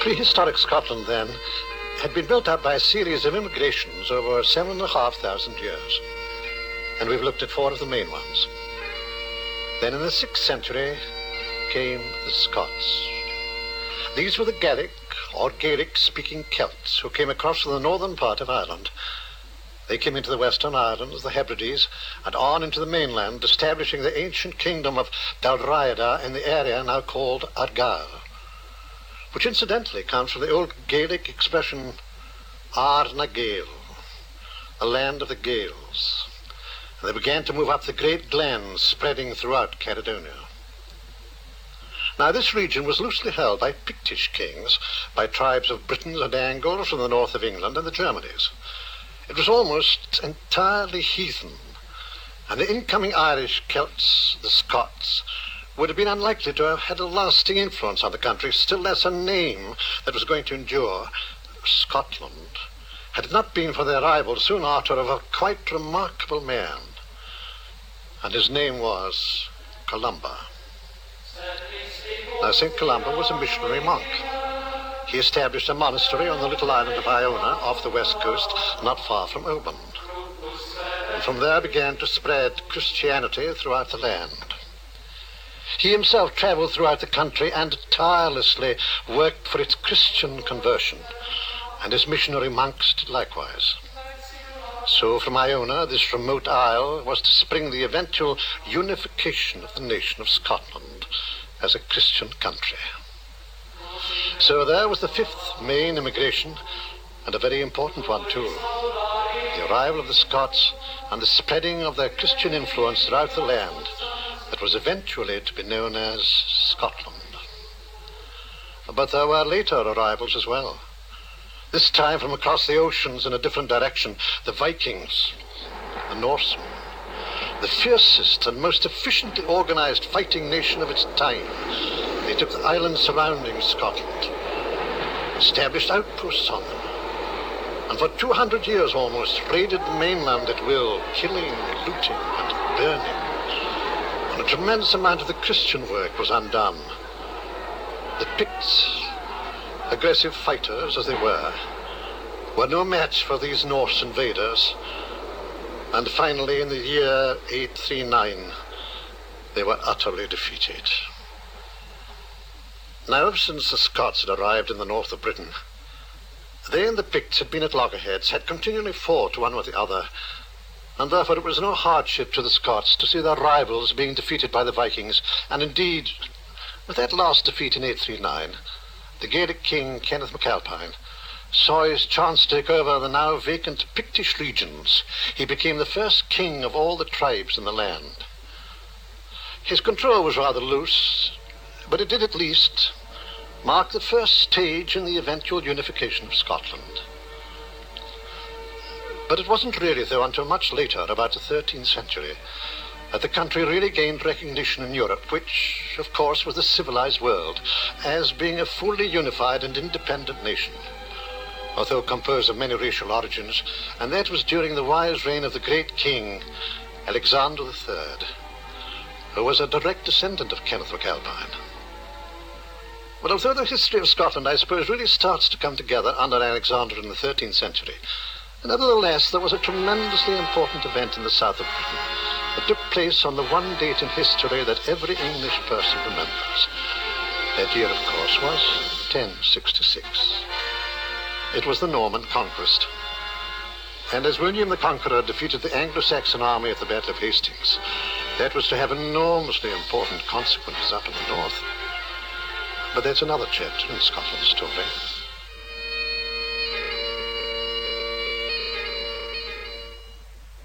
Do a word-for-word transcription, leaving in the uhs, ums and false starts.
Prehistoric Scotland, then, had been built up by a series of immigrations over seven and a half thousand years. And we've looked at four of the main ones. Then in the sixth century came the Scots. These were the Gaelic or Gaelic-speaking Celts who came across from the northern part of Ireland. They came into the Western Islands, the Hebrides, and on into the mainland, establishing the ancient kingdom of Dalriada in the area now called Argyll, which incidentally comes from the old Gaelic expression Ar na Gael, the land of the Gaels. And they began to move up the great glens spreading throughout Caledonia. Now, this region was loosely held by Pictish kings, by tribes of Britons and Angles from the north of England and the Germanies. It was almost entirely heathen, and the incoming Irish Celts, the Scots, would have been unlikely to have had a lasting influence on the country, still less a name that was going to endure. Scotland, had it not been for the arrival soon after of a quite remarkable man, and his name was Columba. Now, Saint Columba was a missionary monk. He established a monastery on the little island of Iona off the west coast, not far from Oban. And from there began to spread Christianity throughout the land. He himself traveled throughout the country and tirelessly worked for its Christian conversion, and his missionary monks did likewise. So from Iona, this remote isle, was to spring the eventual unification of the nation of Scotland as a Christian country. So there was the fifth main immigration, and a very important one too. The arrival of the Scots and the spreading of their Christian influence throughout the land that was eventually to be known as Scotland. But there were later arrivals as well. This time from across the oceans in a different direction, the Vikings, the Norsemen, the fiercest and most efficiently organized fighting nation of its time. They took the islands surrounding Scotland, established outposts on them, and for two hundred years almost raided the mainland at will, killing, looting, and burning. And a tremendous amount of the Christian work was undone. The Picts, aggressive fighters as they were, were no match for these Norse invaders, and finally in the year eight thirty-nine they were utterly defeated. Now, ever since the Scots had arrived in the north of Britain, they and the Picts had been at loggerheads, had continually fought one with the other, and therefore it was no hardship to the Scots to see their rivals being defeated by the Vikings, and indeed, with that last defeat in eight thirty-nine, the Gaelic king, Kenneth MacAlpine, saw his chance to take over the now vacant Pictish regions. He became the first king of all the tribes in the land. His control was rather loose, but it did at least mark the first stage in the eventual unification of Scotland. But it wasn't really, though, until much later, about the thirteenth century, that the country really gained recognition in Europe, which, of course, was the civilized world, as being a fully unified and independent nation, although composed of many racial origins, and that was during the wise reign of the great king, Alexander the Third, who was a direct descendant of Kenneth MacAlpine. But although the history of Scotland, I suppose, really starts to come together under Alexander in the thirteenth century, nevertheless, there was a tremendously important event in the south of Britain that took place on the one date in history that every English person remembers. That year, of course, was ten sixty-six. It was the Norman Conquest. And as William the Conqueror defeated the Anglo-Saxon army at the Battle of Hastings, that was to have enormously important consequences up in the north. But that's another chapter in Scotland's story.